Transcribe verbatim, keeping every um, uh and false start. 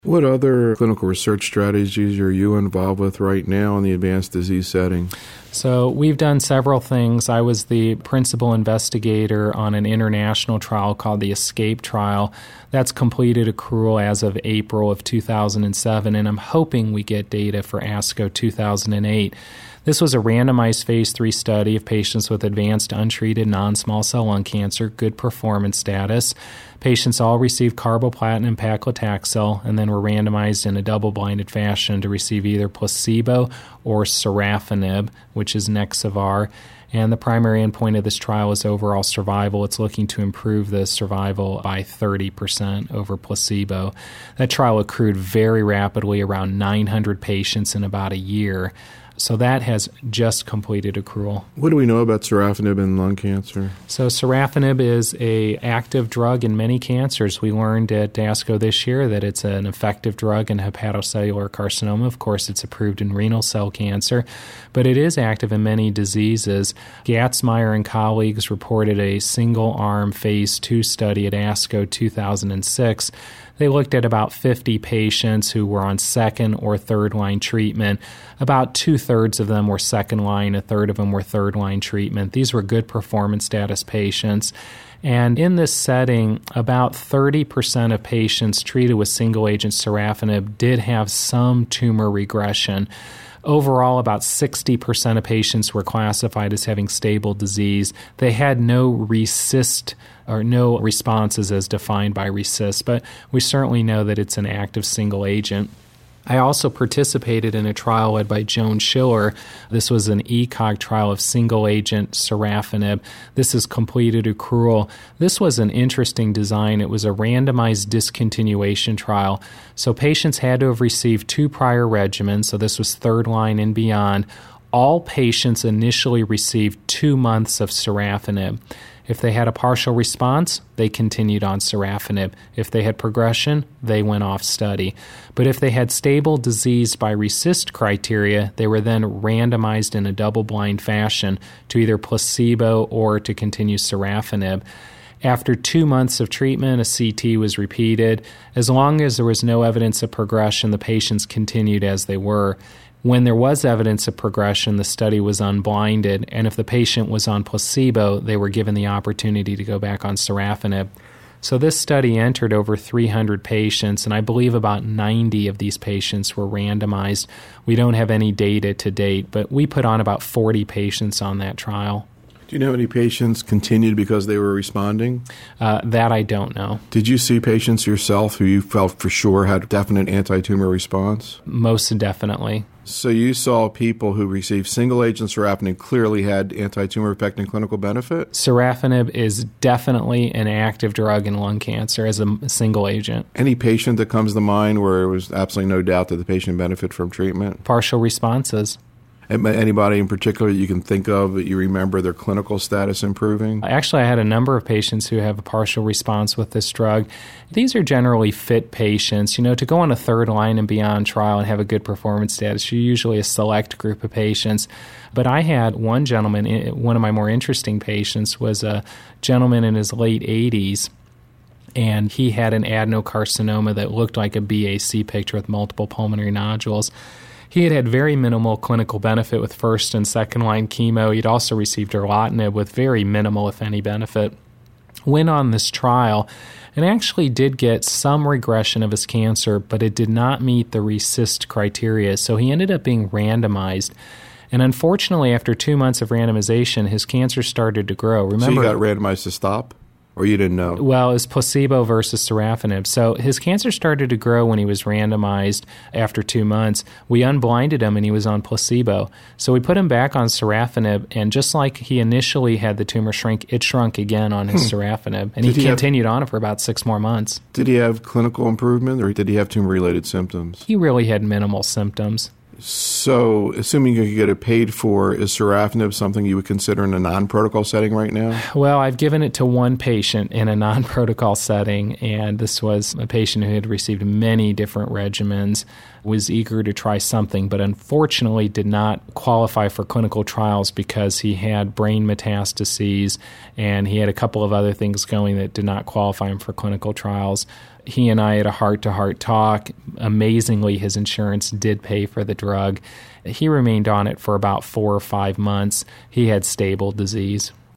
What other clinical research strategies are you involved with right now in the advanced disease setting? So we've done several things. I was the principal investigator on an international trial called the ESCAPE trial. That's completed accrual as of April of two thousand seven, and I'm hoping we get data for ASCO two thousand eight. This was a randomized phase three study of patients with advanced untreated non-small cell lung cancer, good performance status. Patients all received carboplatin and paclitaxel and then were randomized in a double-blinded fashion to receive either placebo or sorafenib, which is Nexavar. And the primary endpoint of this trial is overall survival. It's looking to improve the survival by thirty percent over placebo. That trial accrued very rapidly, around nine hundred patients in about a year. So that has just completed accrual. What do we know about sorafenib in lung cancer? So sorafenib is an active drug in many cancers. We learned at ASCO this year that it's an effective drug in hepatocellular carcinoma. Of course, it's approved in renal cell cancer, but it is active in many diseases. Gatzmeyer and colleagues reported a single-arm phase two study at ASCO two thousand six. They looked at about fifty patients who were on second or third line treatment. About two-thirds of them were second line, a third of them were third line treatment. These were good performance status patients. And in this setting, about thirty percent of patients treated with single-agent sorafenib did have some tumor regression. Overall, about sixty percent of patients were classified as having stable disease. They had no RECIST or no responses as defined by RECIST, but we certainly know that it's an active single agent. I also participated in a trial led by Joan Schiller. This was an E C O G trial of single-agent sorafenib. This is completed accrual. This was an interesting design. It was a randomized discontinuation trial. So patients had to have received two prior regimens, so this was third line and beyond. All patients initially received two months of sorafenib. If they had a partial response, they continued on sorafenib. If they had progression, they went off study. But if they had stable disease by RECIST criteria, they were then randomized in a double-blind fashion to either placebo or to continue sorafenib. After two months of treatment, a C T was repeated. As long as there was no evidence of progression, the patients continued as they were. When there was evidence of progression, the study was unblinded, and if the patient was on placebo, they were given the opportunity to go back on sorafenib. So this study entered over three hundred patients, and I believe about ninety of these patients were randomized. We don't have any data to date, but we put on about forty patients on that trial. Do you know how many patients continued because they were responding? Uh, that I don't know. Did you see patients yourself who you felt for sure had definite anti-tumor response? Most definitely. So you saw people who received single-agent sorafenib clearly had anti-tumor effect and clinical benefit? Sorafenib is definitely an active drug in lung cancer as a single agent. Any patient that comes to mind where there was absolutely no doubt that the patient benefited from treatment? Partial responses. Anybody in particular that you can think of that you remember their clinical status improving? Actually, I had a number of patients who have a partial response with this drug. These are generally fit patients. You know, to go on a third line and beyond trial and have a good performance status, you're usually a select group of patients. But I had one gentleman, one of my more interesting patients was a gentleman in his late eighties, and he had an adenocarcinoma that looked like a B A C picture with multiple pulmonary nodules. He had had very minimal clinical benefit with first and second line chemo. He'd also received erlotinib with very minimal, if any, benefit. Went on this trial and actually did get some regression of his cancer, but it did not meet the RECIST criteria, so he ended up being randomized. And unfortunately, after two months of randomization, his cancer started to grow. Remember, so you got randomized to stop? Or you didn't know? Well, it's placebo versus sorafenib. So his cancer started to grow when he was randomized after two months. We unblinded him and he was on placebo. So we put him back on sorafenib, and just like he initially had the tumor shrink, it shrunk again on his hmm. sorafenib. And did he, he continued have, on it for about six more months. Did he have clinical improvement or did he have tumor-related symptoms? He really had minimal symptoms. So, assuming you could get it paid for, is sorafenib something you would consider in a non-protocol setting right now? Well, I've given it to one patient in a non-protocol setting, and this was a patient who had received many different regimens, was eager to try something, but unfortunately did not qualify for clinical trials because he had brain metastases and he had a couple of other things going that did not qualify him for clinical trials. He and I had a heart-to-heart talk. Amazingly, his insurance did pay for the drug. He remained on it for about four or five months. He had stable disease.